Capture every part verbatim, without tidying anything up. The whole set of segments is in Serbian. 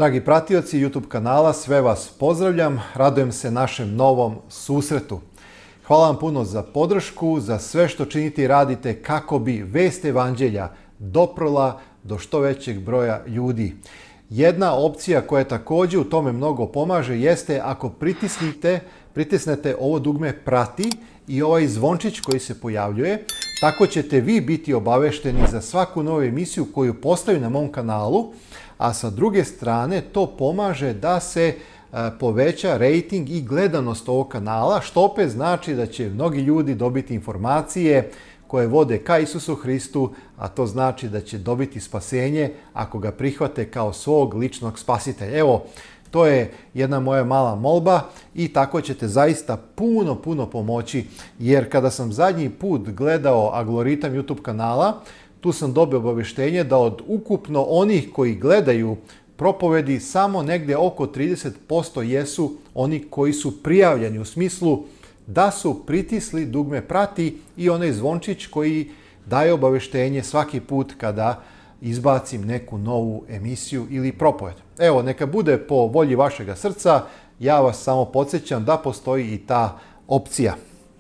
Dragi pratioci YouTube kanala, sve vas pozdravljam, radujem se našem novom susretu. Hvala vam puno za podršku, za sve što činite i radite kako bi vest evanđelja doprla do što većeg broja ljudi. Jedna opcija koja također u tome mnogo pomaže jeste ako pritisnite, pritisnete ovo dugme prati i ovaj zvončić koji se pojavljuje. Tako ćete vi biti obavešteni za svaku novu emisiju koju postavim na mom kanalu, a sa druge strane to pomaže da se poveća rejting i gledanost ovog kanala, što opet znači da će mnogi ljudi dobiti informacije koje vode ka Isusu Hristu, a to znači da će dobiti spasenje ako ga prihvate kao svog ličnog spasitelja. Evo, to je jedna moja mala molba i tako ćete zaista puno, puno pomoći, jer kada sam zadnji put gledao algoritam YouTube kanala, tu sam dobio obavještenje da od ukupno onih koji gledaju propovedi samo negdje oko trideset posto jesu oni koji su prijavljeni, u smislu da su pritisli dugme prati i onaj zvončić koji daje obavještenje svaki put kada izbacim neku novu emisiju ili propoved. Evo, neka bude po volji vašega srca, ja vas samo podsjećam da postoji i ta opcija.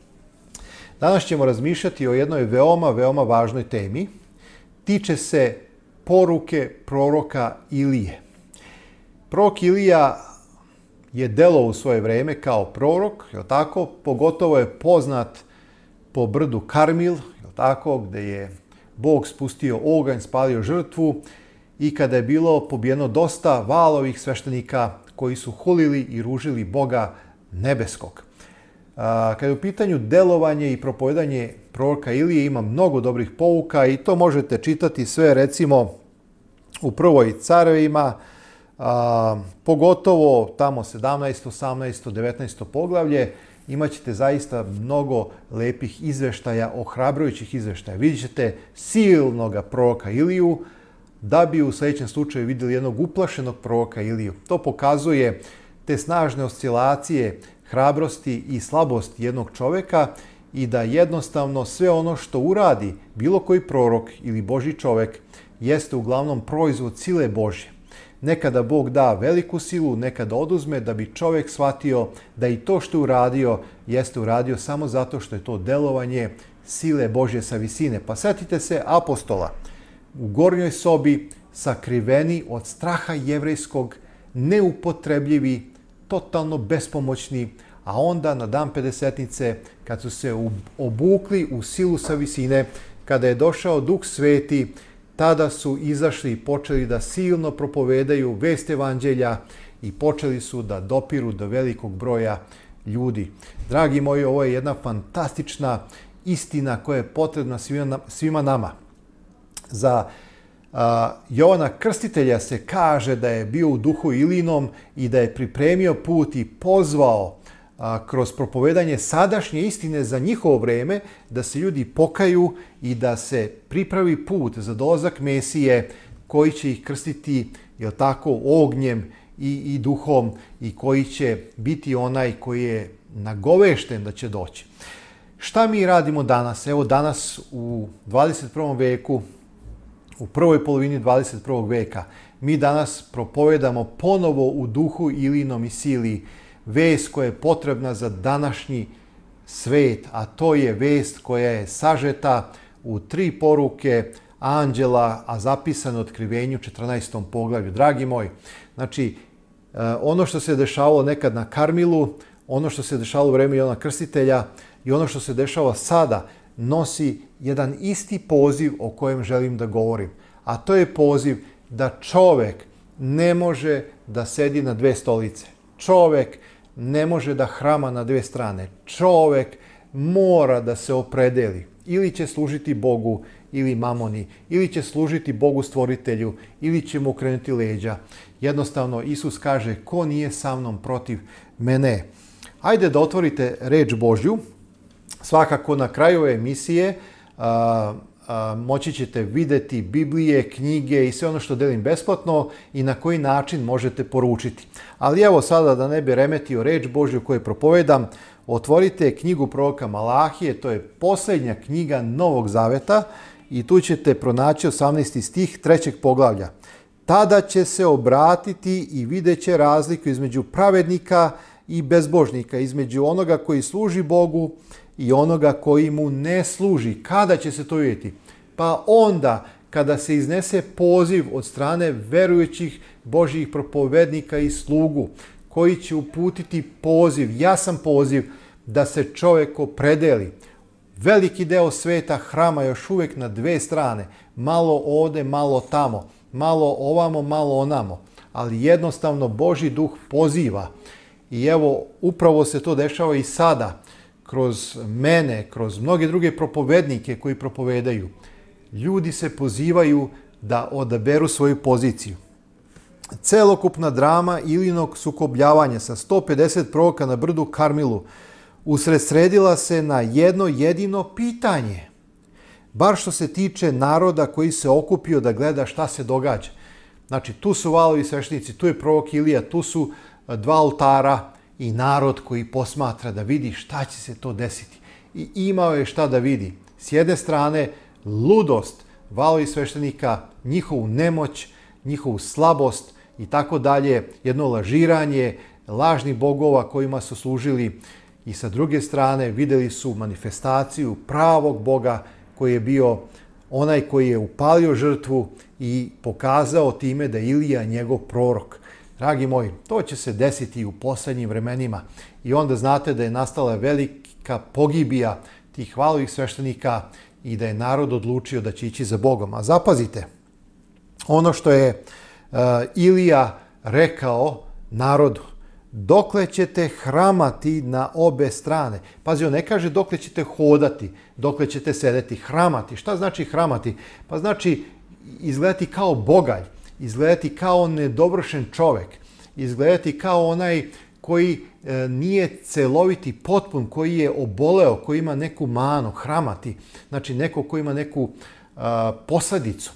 Danas ćemo razmišljati o jednoj veoma, veoma važnoj temi. Tiče se poruke proroka Ilije. Prorok Ilija je delovao u svoje vrijeme kao prorok, je li tako? Pogotovo je poznat po brdu Karmil, je li tako? Gdje je Bog spustio oganj, spalio žrtvu i kada je bilo pobijeno dosta valovih sveštenika koji su hulili i ružili Boga nebeskog. Kada je u pitanju delovanje i propovedanje proroka Ilije, ima mnogo dobrih pouka i to možete čitati sve recimo u prvoj Carevima, a, pogotovo tamo sedamnaesto, osamnaesto, devetnaesto poglavlje, imat ćete zaista mnogo lepih izveštaja, ohrabrujućih izveštaja. Vidjet ćete silnoga proroka Iliju, da bi u sljedećem slučaju vidjeli jednog uplašenog proroka Iliju. To pokazuje te snažne oscilacije hrabrosti i slabosti jednog čovjeka i da jednostavno sve ono što uradi bilo koji prorok ili Božji čovjek jeste uglavnom proizvod sile Božje. Nekada Bog da veliku silu, nekada oduzme da bi čovjek shvatio da i to što je uradio jeste uradio samo zato što je to delovanje sile Božje sa visine. Pa sjetite se apostola u gornjoj sobi, sakriveni od straha jevrejskog, neupotrebljivi, totalno bespomoćni, a onda na dan Pedesetnice, kad su se obukli u silu sa visine, kada je došao Duh Sveti, tada su izašli i počeli da silno propovedaju vest evanđelja i počeli su da dopiru do velikog broja ljudi. Dragi moji, ovo je jedna fantastična istina koja je potrebna svima nama. Za a, Jovana Krstitelja se kaže da je bio u duhu Ilinom i da je pripremio put i pozvao a, kroz propovedanje sadašnje istine za njihovo vrijeme da se ljudi pokaju i da se pripravi put za dolazak Mesije koji će ih krstiti, jel tako, ognjem i, i duhom i koji će biti onaj koji je nagovešten da će doći. Šta mi radimo danas? Evo danas u dvadeset prvom veku, u prvoj polovini dvadeset prvog veka, mi danas propovedamo ponovo u duhu Ilinom i sili vest koja je potrebna za današnji svet, a to je vest koja je sažeta u tri poruke anđela, a zapisano u Otkrivenju četrnaestom poglavlju. Dragi moji, znači ono što se dešavalo nekad na Karmilu, ono što se dešavalo u vrijeme Jovana Krstitelja i ono što se dešava sada nosi jedan isti poziv o kojem želim da govorim. A to je poziv da čovjek ne može da sedi na dve stolice. Čovjek ne može da hrama na dve strane. Čovjek mora da se opredeli. Ili će služiti Bogu ili mamoni, ili će služiti Bogu stvoritelju, ili će mu okrenuti leđa. Jednostavno, Isus kaže, ko nije sa mnom protiv mene. Ajde da otvorite reč Božju. Svakako na kraju ove emisije a, a, moći ćete vidjeti Biblije, knjige i sve ono što delim besplatno i na koji način možete poručiti. Ali evo sada da ne bi remetio reč Božju koju propovedam, otvorite knjigu proroka Malahije, to je posljednja knjiga Novog Zaveta i tu ćete pronaći osamnaesti stih trećeg poglavlja. tada će se obratiti i vidjet će razliku između pravednika i bezbožnika, između onoga koji služi Bogu i onoga koji mu ne služi. Kada će se to vidjeti? Pa onda kada se iznese poziv od strane verujućih Božjih propovednika i slugu, koji će uputiti poziv, jasan poziv, da se čovjek opredeli. Veliki deo sveta hrama još uvijek na dve strane. Malo ovde, malo tamo. Malo ovamo, malo onamo. Ali jednostavno Božji duh poziva. I evo, upravo se to dešava i sada. Kroz mene, kroz mnoge druge propovednike koji propovedaju. Ljudi se pozivaju da odaberu svoju poziciju. Celokupna drama Ilijinog sukobljavanja sa sto pedeset proroka na brdu Karmilu usredsredila se na jedno jedino pitanje. Bar što se tiče naroda koji se okupio da gleda šta se događa. Znači, tu su Vaalovi sveštenici, tu je prorok Ilija, tu su dva oltara i narod koji posmatra da vidi šta će se to desiti. I imao je šta da vidi. S jedne strane, ludost Vaalovi sveštenika, njihovu nemoć, njihovu slabost i tako dalje, jedno lažiranje lažnih bogova kojima su služili. I sa druge strane vidjeli su manifestaciju pravog Boga koji je bio onaj koji je upalio žrtvu i pokazao time da je Ilija njegov prorok. Dragi moji, to će se desiti u posljednjim vremenima i onda znate da je nastala velika pogibija tih Vaalovih sveštenika i da je narod odlučio da će ići za Bogom. A zapazite, ono što je uh, Ilija rekao narodu, dokle ćete hramati na obe strane. Pazi, on ne kaže dokle ćete hodati, dokle ćete sedeti. Hramati. Šta znači hramati? Pa znači izgledati kao bogalj, izgledati kao nedovršen čovjek, izgledati kao onaj koji e, nije celoviti, potpun, koji je oboleo, koji ima neku manu. Hramati. Znači neko koji ima neku a, posadicu.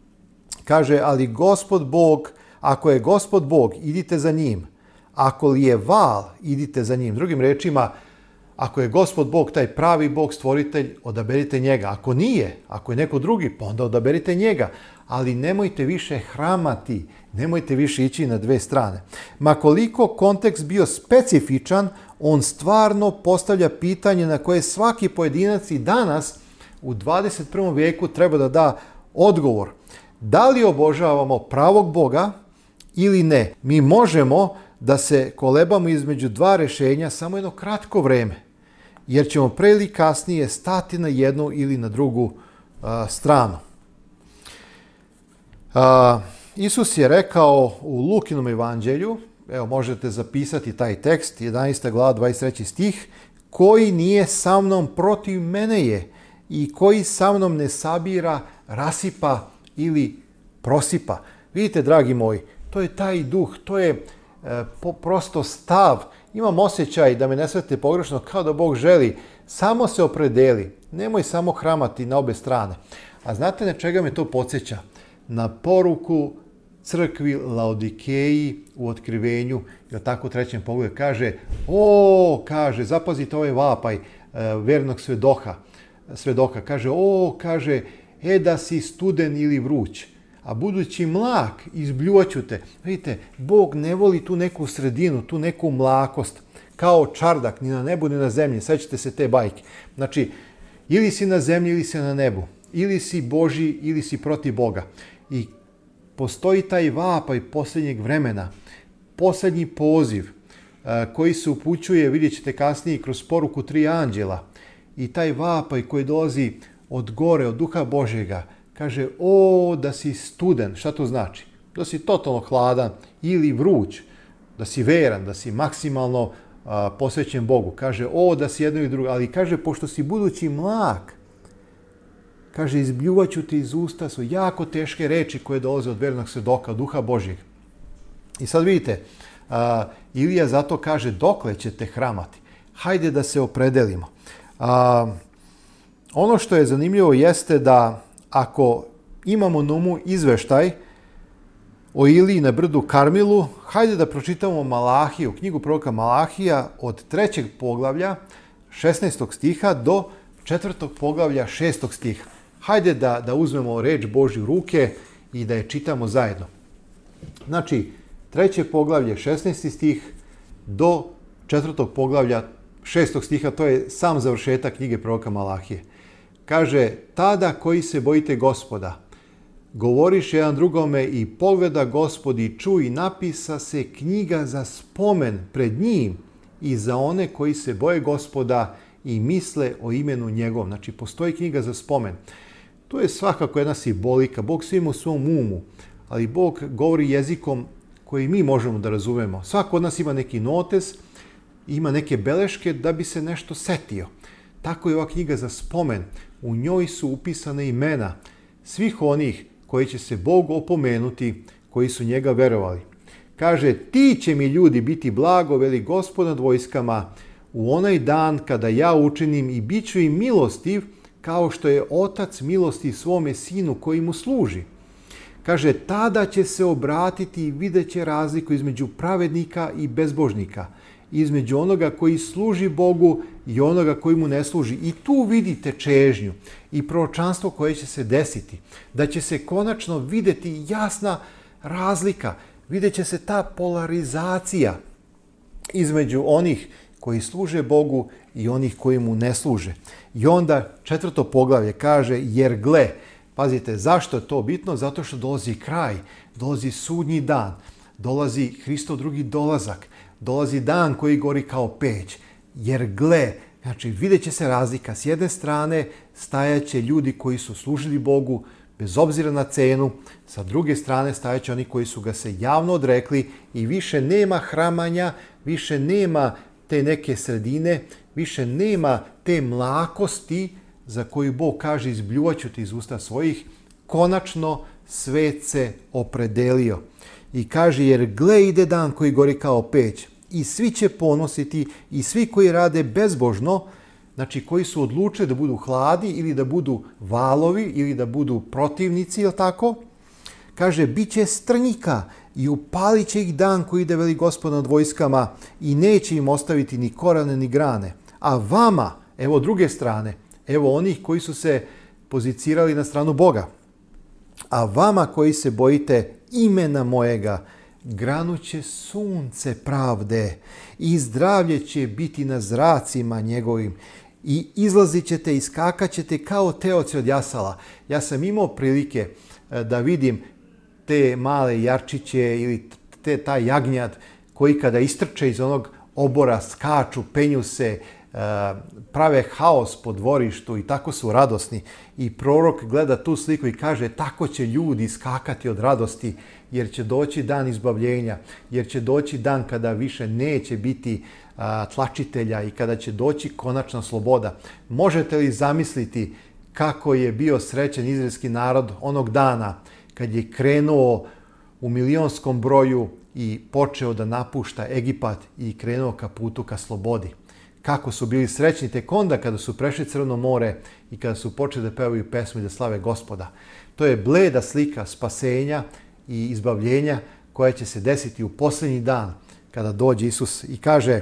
Kaže, ali Gospod Bog, ako je Gospod Bog, idite za njim. Ako li je Vaal, idite za njim. Drugim rečima, ako je Gospod Bog, taj pravi Bog, stvoritelj, odaberite njega. Ako nije, ako je neko drugi, pa onda odaberite njega. Ali nemojte više hramati, nemojte više ići na dve strane. Ma koliko kontekst bio specifičan, on stvarno postavlja pitanje na koje svaki pojedinac i danas u dvadeset prvom vijeku treba da da odgovor. Da li obožavamo pravog Boga ili ne? Mi možemo da se kolebamo između dva rješenja samo jedno kratko vreme, jer ćemo pre ili kasnije stati na jednu ili na drugu uh, stranu. Uh, Isus je rekao u Lukinom evanđelju, evo možete zapisati taj tekst, jedanaesta glava, dvadeset treći stih, koji nije sa mnom, protiv mene je, i koji sa mnom ne sabira, rasipa ili prosipa. Vidite, dragi moji, to je taj duh, to je e, po, prosto stav. Imam osjećaj, da me ne shvatite pogrešno, kao da Bog želi, samo se opredeli, nemoj samo hramati na obe strane. A znate na čega me to podsjeća? Na poruku crkvi Laodikeji u Otkrivenju, jer tako u trećem pogledu kaže, o, kaže, zapazite ovaj vapaj e, vernog svedoka, svedoka, kaže, o, kaže, e da si studen ili vruć, a budući mlak izbljuvaću te. Vidite, Bog ne voli tu neku sredinu, tu neku mlakost, kao čardak, ni na nebu, ni na zemlji. Sećate se te bajke. Znači, ili si na zemlji, ili si na nebu. Ili si Božji, ili si protiv Boga. I postoji taj vapaj posljednjeg vremena, posljednji poziv koji se upućuje, vidjet ćete kasnije, kroz poruku tri anđela. I taj vapaj koji dolazi od gore, od duha Božjega, kaže, o, da si studen. Šta to znači? Da si totalno hladan ili vruć, da si veran, da si maksimalno a, posvećen Bogu. Kaže, o, da si jedno ili drugo. Ali kaže, pošto si budući mlak, kaže, izbljuvaću ti iz usta, su jako teške reči koje dolaze od vernog svedoka, od duha Božjeg. I sad vidite, a, Ilija zato kaže, dokle ćete hramati? Hajde da se opredelimo. A, ono što je zanimljivo jeste da ako imamo na umu izveštaj o Iliji na brdu Karmilu, hajde da pročitamo Malahiju, knjigu proroka Malahija od trećeg poglavlja, šesnaestog stiha do četvrtog poglavlja, šestog stiha. Hajde da, da uzmemo reč Božju u ruke i da je čitamo zajedno. Znači, treće poglavlje, šesnaesti stih, do četvrtog poglavlja, šestog stiha, to je sam završetak knjige proroka Malahije. Kaže, tada koji se bojite Gospoda, govoriš jedan drugome i pogleda Gospod i čuj, napisa se knjiga za spomen pred njim i za one koji se boje Gospoda i misle o imenu njegovom. Znači, postoji knjiga za spomen. To je svakako jedna simbolika. Bog sve ima u svom umu, ali Bog govori jezikom koji mi možemo da razumemo. Svako od nas ima neki notes, ima neke beleške da bi se nešto setio. Tako je ova knjiga za spomen. U njoj su upisane imena svih onih koji će se Bogu opomenuti, koji su njega verovali. Kaže, ti će mi ljudi biti blago, veli Gospod nad vojskama, u onaj dan kada ja učinim i bit ću im milostiv, kao što je otac milosti svome sinu koji mu služi. Kaže, tada će se obratiti i vidjet će razliku između pravednika i bezbožnika, između onoga koji služi Bogu i onoga koji mu ne služi. I tu vidite čežnju i proročanstvo koje će se desiti. Da će se konačno vidjeti jasna razlika. Vidjet će se ta polarizacija između onih koji služe Bogu i onih koji mu ne služe. I onda četvrto poglavlje kaže, jer gle, pazite, zašto je to bitno? Zato što dolazi kraj, dolazi sudnji dan, dolazi Hristov drugi dolazak, dolazi dan koji gori kao peć. Jer gle, znači vidjet će se razlika. S jedne strane stajaće ljudi koji su služili Bogu bez obzira na cenu, sa druge strane stajaće oni koji su ga se javno odrekli i više nema hramanja, više nema te neke sredine, više nema te mlakosti za koju Bog kaže izbljuvaću ti iz usta svojih. Konačno svet se opredelio. I kaže, jer gle ide dan koji gori kao peć i svi će ponositi i svi koji rade bezbožno, znači koji su odlučili da budu hladi ili da budu valovi ili da budu protivnici, ili tako? Kaže, bit će strnjika i upalit će ih dan koji ide veli Gospod nad vojskama i neće im ostaviti ni korane ni grane. A vama, evo druge strane, evo onih koji su se pozicirali na stranu Boga, a vama koji se bojite imena mojega, granuće sunce pravde i zdravlje će biti na zracima njegovim i izlazit ćete i skakat ćete kao teoci od jasala. Ja sam imao prilike da vidim te male jarčiće ili te, taj jagnjad koji kada istrče iz onog obora skaču, penju se, prave haos po dvorištu i tako su radosni. I prorok gleda tu sliku i kaže, tako će ljudi skakati od radosti, jer će doći dan izbavljenja, jer će doći dan kada više neće biti a, tlačitelja i kada će doći konačna sloboda. Možete li zamisliti kako je bio srećen izraelski narod onog dana kad je krenuo u milionskom broju i počeo da napušta Egipat i krenuo ka putu ka slobodi? Kako su bili srećni tek onda kada su prešli Crveno more i kada su počeli da pevaju pesmu i da slave Gospoda. To je bleda slika spasenja i izbavljenja koja će se desiti u posljednji dan kada dođe Isus i kaže,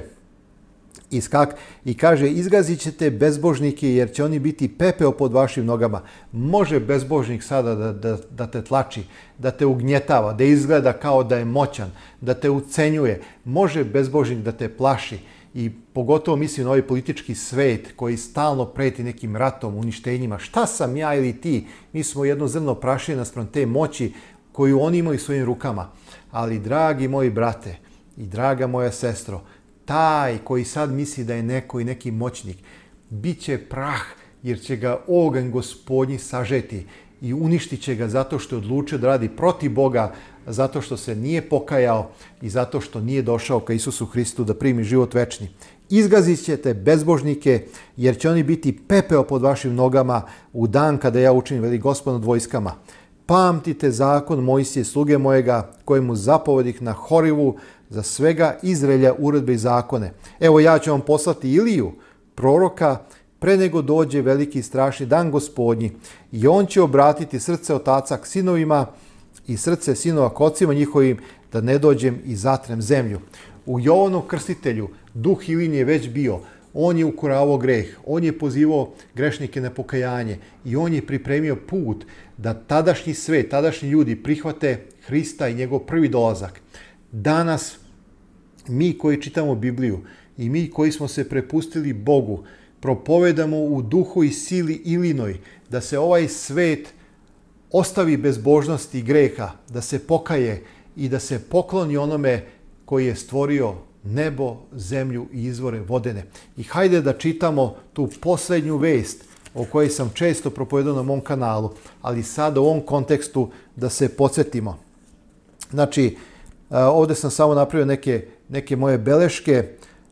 iskak, i kaže izgazit ćete bezbožnike jer će oni biti pepeo pod vašim nogama. Može bezbožnik sada da, da, da te tlači, da te ugnjetava, da izgleda kao da je moćan, da te ucenjuje. Može bezbožnik da te plaši. I pogotovo mislim na ovaj politički svet koji stalno preti nekim ratom, uništenjima. Šta sam ja ili ti? Mi smo jedno zrno prašine naspram te moći koju oni imaju svojim rukama. Ali, dragi moji brate i draga moja sestro, taj koji sad misli da je neko i neki moćnik, bit će prah jer će ga oganj Gospodnji sažeti i uništit će ga zato što je odlučio da radi protiv Boga, zato što se nije pokajao i zato što nije došao ka Isusu Hristu da primi život večni. Izgazit ćete bezbožnike, jer će oni biti pepeo pod vašim nogama u dan kada ja učinim veli Gospod nad vojskama. Pamtite zakon Mojsije, sluge mojega, kojemu zapovedih na Horivu za svega Izraelja uredbe i zakone. Evo ja ću vam poslati Iliju, proroka, pre nego dođe veliki i strašni dan Gospodnji, i on će obratiti srce otaca k sinovima i srce sinova k ocima njihovim, da ne dođem i zatrem zemlju. U Jovanom Krstitelju duh Ilin je već bio. On je ukoravao greh, on je pozivao grešnike na pokajanje i on je pripremio put da tadašnji svet, tadašnji ljudi prihvate Hrista i njegov prvi dolazak. Danas mi koji čitamo Bibliju i mi koji smo se prepustili Bogu, propovedamo u duhu i sili Ilinoj da se ovaj svet ostavi bezbožnosti i greha, da se pokaje i da se pokloni onome koji je stvorio nebo, zemlju i izvore vodene. I hajde da čitamo tu posljednju vest o kojoj sam često propovedao na mom kanalu, ali sada u ovom kontekstu da se podsjetimo. Znači, ovdje sam samo napravio neke, neke moje beleške.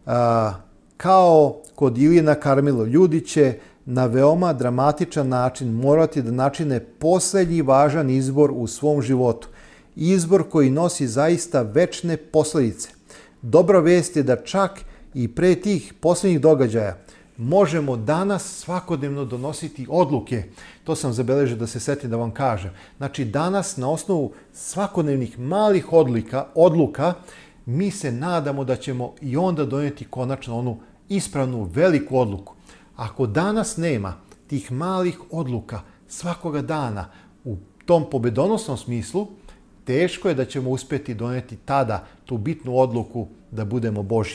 Kao kod Ilije na Karmelu, ljudi će na veoma dramatičan način morati da načine posljednji važan izbor u svom životu. Izbor koji nosi zaista večne posljedice. Dobra vest je da čak i pre tih posljednjih događaja možemo danas svakodnevno donositi odluke. To sam zabeležio da se setim da vam kažem. Znači danas na osnovu svakodnevnih malih odlika, odluka mi se nadamo da ćemo i onda donijeti konačno onu ispravnu veliku odluku. Ako danas nema tih malih odluka svakoga dana u tom pobedonosnom smislu, teško je da ćemo uspjeti donijeti tada tu bitnu odluku da budemo Božji.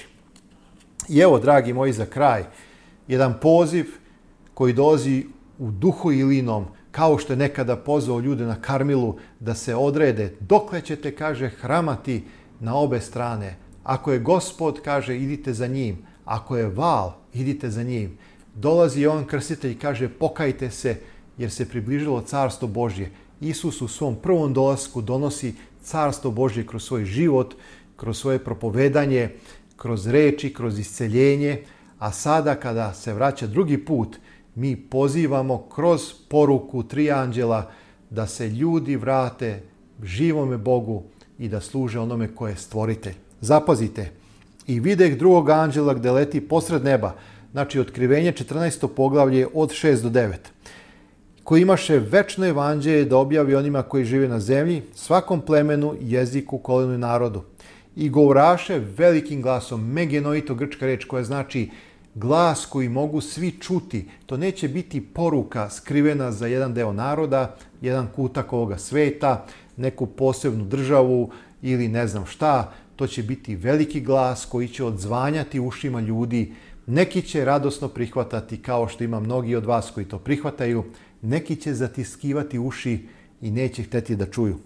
I evo, dragi moji, za kraj, jedan poziv koji dolazi u duhu Ilinom, kao što je nekada pozvao ljude na Karmilu da se odrede. Dokle ćete, kaže, hramati na obe strane? Ako je Gospod, kaže, idite za njim. Ako je val, idite za njim. Dolazi Jovan Krstitelj i kaže, pokajte se jer se približilo carstvo Božje. Isus u svom prvom dolasku donosi carstvo Božje kroz svoj život, kroz svoje propovedanje, kroz reči, kroz isceljenje, a sada kada se vraća drugi put, mi pozivamo kroz poruku tri anđela da se ljudi vrate živome Bogu i da služe onome koje je stvoritelj. Zapazite, i videh drugog anđela gde leti posred neba, znači Otkrivenje četrnaesto poglavlje od šest do devet, koji imaše večno evanđelje da objavi onima koji žive na zemlji, svakom plemenu, jeziku, kolenu i narodu. I govoraše velikim glasom, megenoito, grčka reč koja znači glas koji mogu svi čuti. To neće biti poruka skrivena za jedan deo naroda, jedan kutak ovoga sveta, neku posebnu državu ili ne znam šta. To će biti veliki glas koji će odzvanjati ušima ljudi. Neki će radosno prihvatati, kao što ima mnogi od vas koji to prihvataju. Neki će zatiskivati uši i neće hteti da čuju.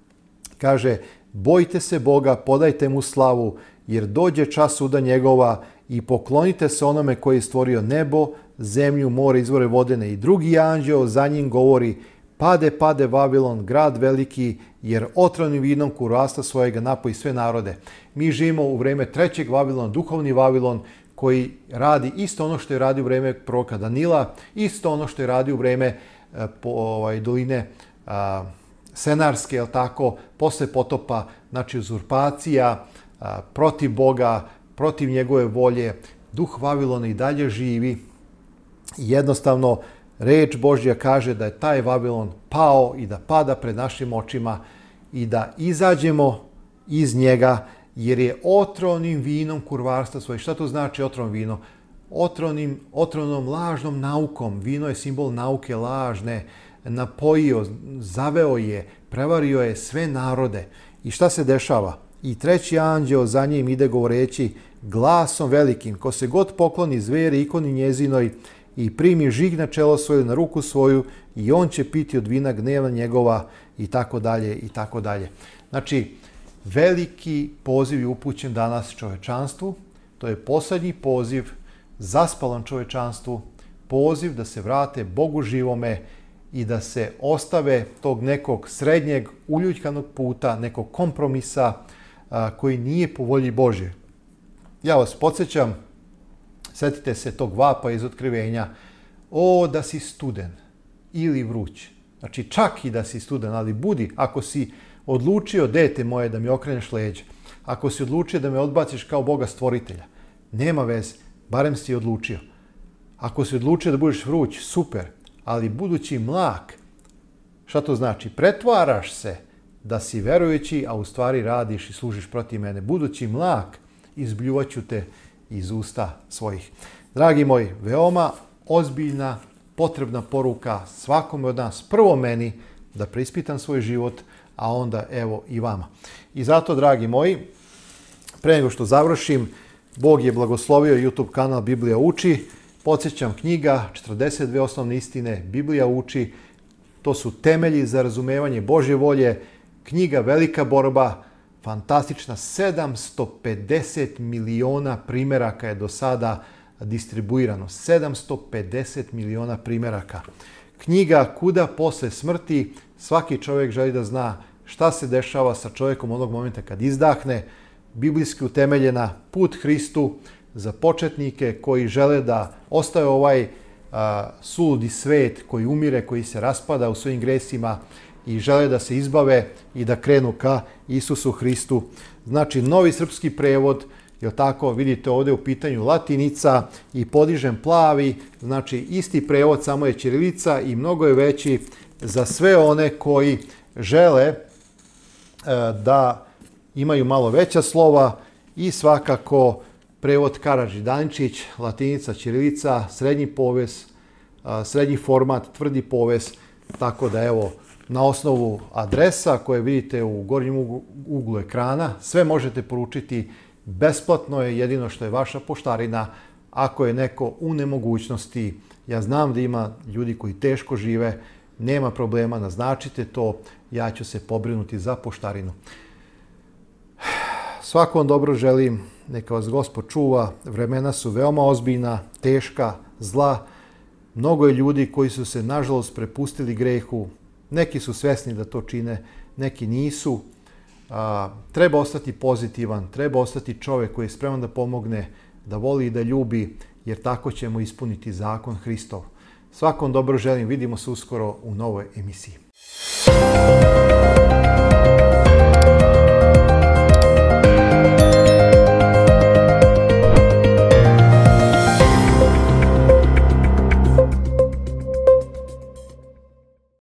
Kaže, bojte se Boga, podajte mu slavu, jer dođe čas suda njegova i poklonite se onome koji je stvorio nebo, zemlju, more, izvore vodene. I drugi anđeo za njim govori, pade, pade Vavilon, grad veliki, jer otrovnim vinom kurasta svojega napoji sve narode. Mi živimo u vreme trećeg Vavilona, duhovni Vavilon, koji radi isto ono što je radio u vreme proroka Danila, isto ono što je radio u vreme po, ovaj, doline a, Senarske, jel tako, posle potopa, znači uzurpacija, a, protiv Boga, protiv njegove volje. Duh Vavilona i dalje živi. Jednostavno, reč Božja kaže da je taj Vavilon pao i da pada pred našim očima i da izađemo iz njega, jer je otrovnim vinom kurvarstva svoje. Šta to znači otrovno vino? Otrovnim, otrovnom lažnom naukom. Vino je simbol nauke lažne. Napojio, zaveo je, prevario je sve narode. I šta se dešava? I treći anđeo za njim ide govoreći glasom velikim, ko se god pokloni zveri, ikoni njezinoj i primi žig na čelo svoje, na ruku svoju, i on će piti od vina gneva njegova, i tako dalje, i tako dalje. Znači, veliki poziv je upućen danas čovečanstvu. To je posljednji poziv zaspalom čovečanstvu, poziv da se vrate Bogu živome i da se ostave tog nekog srednjeg uljuljkanog puta, nekog kompromisa a, koji nije po volji Božje. Ja vas podsjećam, setite se tog vapa iz Otkrivenja, o da si studen ili vruć. Znači čak i da si studen, ali budi, ako si odlučio, dete moje, da mi okreneš leđa, ako si odlučio da me odbaciš kao Boga stvoritelja, nema veze, barem si odlučio. Ako si odlučio da budeš vruć, super, ali budući mlak, šta to znači? Pretvaraš se da si verujući, a u stvari radiš i služiš protiv mene. Budući mlak, izbljuvaću te iz usta svojih. Dragi moji, veoma ozbiljna, potrebna poruka svakome od nas. Prvo meni, da preispitam svoj život, a onda evo i vama. I zato, dragi moji, pre nego što završim, Bog je blagoslovio YouTube kanal Biblija uči. Podsjećam, knjiga četrdeset dve osnovne istine, Biblija uči, to su temelji za razumevanje Božje volje. Knjiga Velika borba, fantastična, sedamsto pedeset miliona primjeraka je do sada distribuirano. sedamsto pedeset miliona primjeraka. Knjiga Kuda posle smrti, svaki čovjek želi da zna šta se dešava sa čovjekom onog momenta kad izdahne. Biblijski utemeljena, Put Hristu za početnike koji žele da ostave ovaj a, suludi svet koji umire, koji se raspada u svojim gresima i žele da se izbave i da krenu ka Isusu Hristu. Znači, novi srpski prevod, jel tako, vidite ovdje u pitanju latinica i Podižem plavi, znači isti prevod, samo je ćirilica i mnogo je veći za sve one koji žele e, da imaju malo veća slova i svakako prevod Karadžić-Dančić, latinica, ćirilica, srednji poves, srednji format, tvrdi poves, tako da evo, na osnovu adresa koje vidite u gornjem uglu ekrana, sve možete poručiti besplatno, je jedino što je vaša poštarina. Ako je neko u nemogućnosti, ja znam da ima ljudi koji teško žive, nema problema, naznačite to, ja ću se pobrinuti za poštarinu. Svako vam dobro želim, neka vas Gospod čuva, vremena su veoma ozbiljna, teška, zla. Mnogo je ljudi koji su se, nažalost, prepustili grehu. Neki su svesni da to čine, neki nisu. A, treba ostati pozitivan, treba ostati čovjek koji je spreman da pomogne, da voli i da ljubi, jer tako ćemo ispuniti zakon Hristov. Svakom dobro želim, vidimo se uskoro u novoj emisiji.